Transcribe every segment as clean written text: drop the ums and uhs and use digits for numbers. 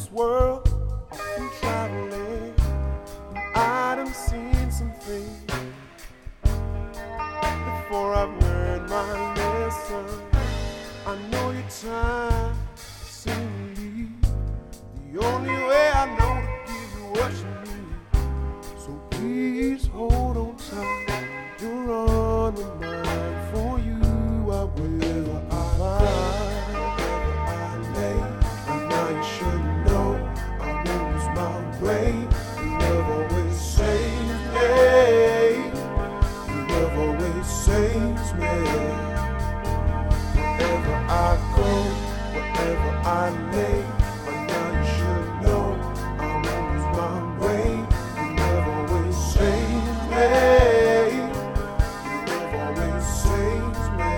this world, often traveling, and I done seen some things before I've learned my lesson. I know your time seems to leave. The only way I know to give you what you need. So please hold on tight. You're on my mind. For you, I will abide. I lay, and now you should know I won't lose my way. Your love always saves me. Your love always saves me. Wherever I go, wherever I lay, and now you should know I won't lose my way. Your love always saves me. Your love always saves me.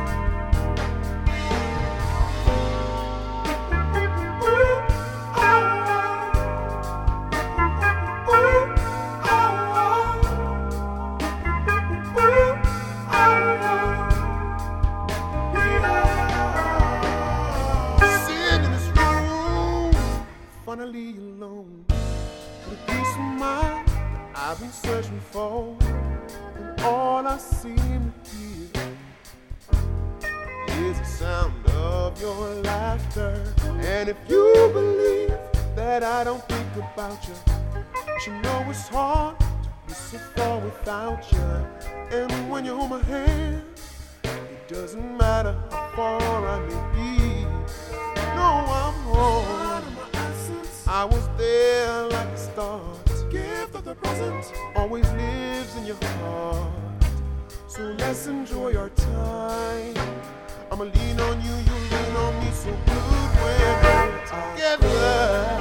Sitting in this room, finally alone, with a peace of mind that I've been searching for, and all I seem to hear is the sound of your laughter. And if you believe that I don't think about you, you know it's hard to be so far without you. And when you hold my hand, it doesn't matter how far I may be. No, I'm home. I was there like a star. The gift of the present always lives in your heart. So let's enjoy our time. I'ma lean on you, you lean on me, so good when we're together.